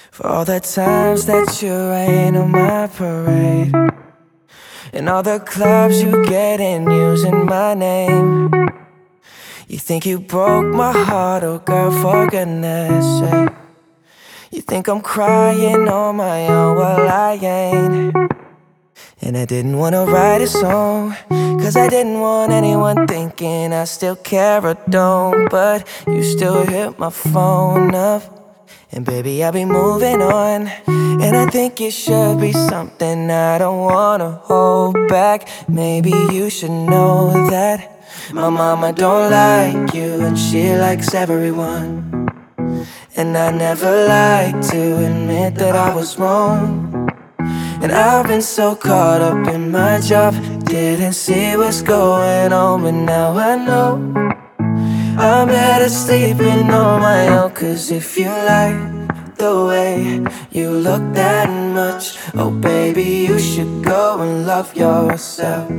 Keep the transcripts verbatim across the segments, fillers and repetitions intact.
For all the times that you rain on my parade, and all the clubs you get in using my name. You think you broke my heart, oh girl, for goodness sake. You think I'm crying on my own, well I ain't. And I didn't wanna write a song, cause I didn't want anyone thinking I still care or don't. But you still hit my phone up, and baby, I'll be moving on. And I think it should be something I don't wanna hold back. Maybe you should know that my mama don't like you, and she likes everyone. And I never like to admit that I was wrong. And I've been so caught up in my job, didn't see what's going on. But now I know I'm better sleeping on my own. Cause if you like the way you look that much, oh baby, you should go and love yourself.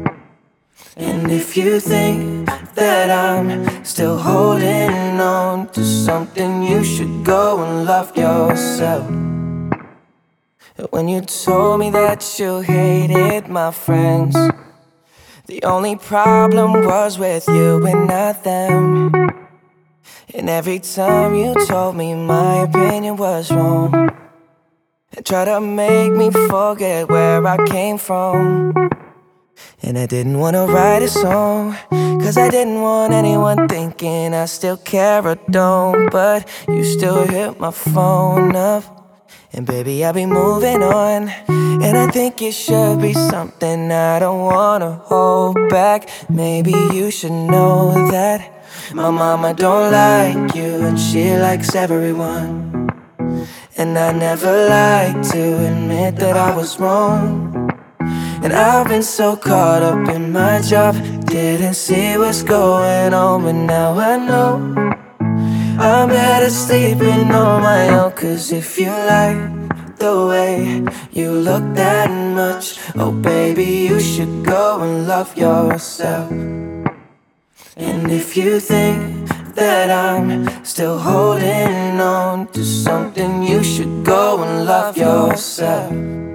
And if you think that I'm still holding on to something, you should go and love yourself. When you told me that you hated my friends, the only problem was with you and not them. And every time you told me my opinion was wrong, and tried to make me forget where I came from. And I didn't wanna write a song, cause I didn't want anyone thinking I still care or don't. But you still hit my phone up, and baby, I'll be moving on. And I think it should be something I don't wanna hold back. Maybe you should know that my mama don't like you, and she likes everyone. And I never like to admit that I was wrong. And I've been so caught up in my job, didn't see what's going on. But now I know I'm better sleeping on my own. Cause if you like the way you look that much, oh baby, you should go and love yourself. And if you think that I'm still holding on to something, you should go and love yourself.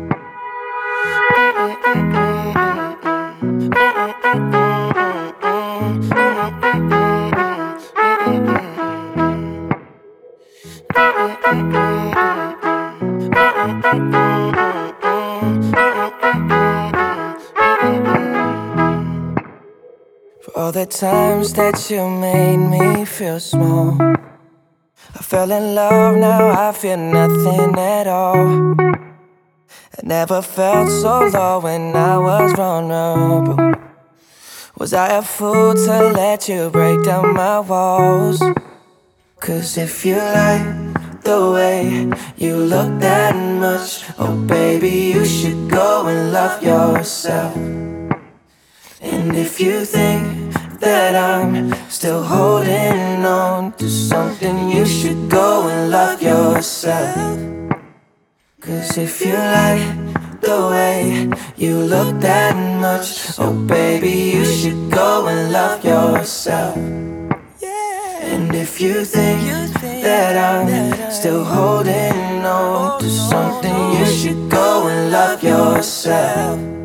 For all the times that you made me feel small, I fell in love, now I feel nothing at all. I never felt so low when I was vulnerable. Was I a fool to let you break down my walls? Cause if you like the way you look that much, oh baby, you should go and love yourself. And if you think that I'm still holding on to something, you should go and love yourself. Cause if you like the way you look that much, oh baby, you should go and love yourself. And if you think that I'm still holding on to something, you should go and love yourself.